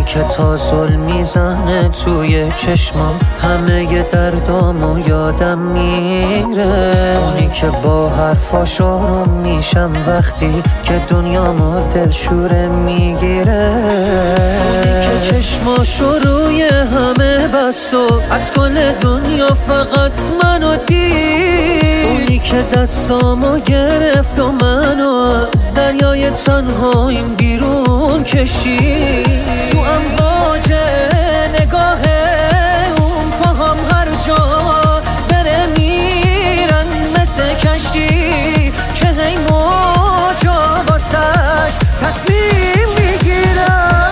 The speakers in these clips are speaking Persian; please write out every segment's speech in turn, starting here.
که تا ظلم میزنه توی چشمام، همه ی دردامو یادم میره. اونی که با حرفاش آروم میشم وقتی که دنیامو دلشوره میگیره. اونی که چشماشو روی همه بست و از کل دنیا فقط منو دید. اونی که دستامو گرفت و منو از دریای تنهاییم بیرون کشید. تو امواج نگاه اون پاهم هر جا بره میرن مثل کشتی که هی موجا واسش تصمیم میگیرن.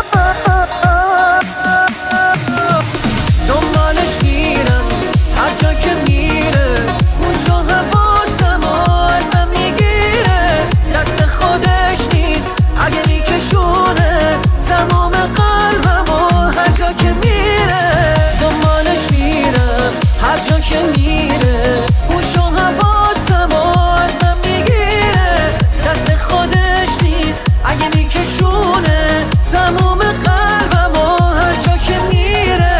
دنبالش میرم هر جا که میره، موش و حواسمو از من میگیره. دست خودش نیست اگه میکشونه تمام قلبمو هر جا که میره. دنبالش میرم هر جا که میره، موش و حواسمو از من میگیره. دست خودش نیست اگه میکشونه تمام قلبمو هر جا که میره.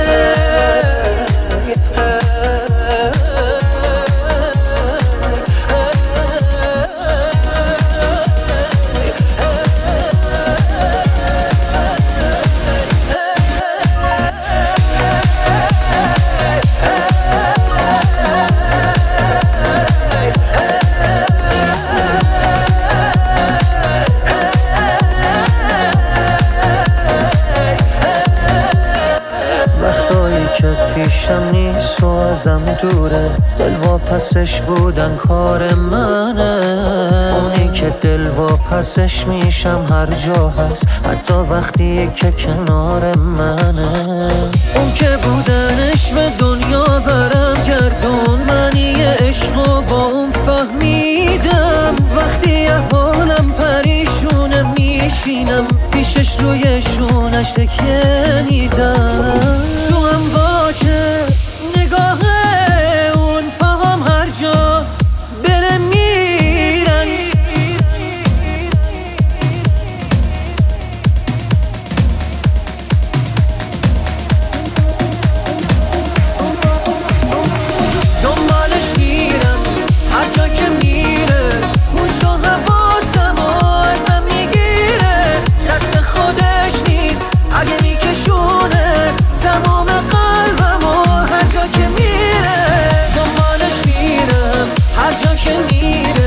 وقتایی که پیشم نیست و ازم دوره، دل واپسش بودن کار منه. اونی که دل واپسش میشم هر جا هست، حتی وقتی که کنار منه. اون که بودنش به دنیا برم گردون، منی عشقو با اون فهمیدم. وقتی احوالم پریشونه میشینم پیشش روی شونش تکیه میدم. تو امواج نگاه اون پاهم هر جا بره میرن. دنبالش میرم هر جا که میره، موش و حواسمو از من میگیره. دست خودش نیست اگه میکشونه تمام قلبمو هر جا که میره. دنبالش میرم هر جا که میره،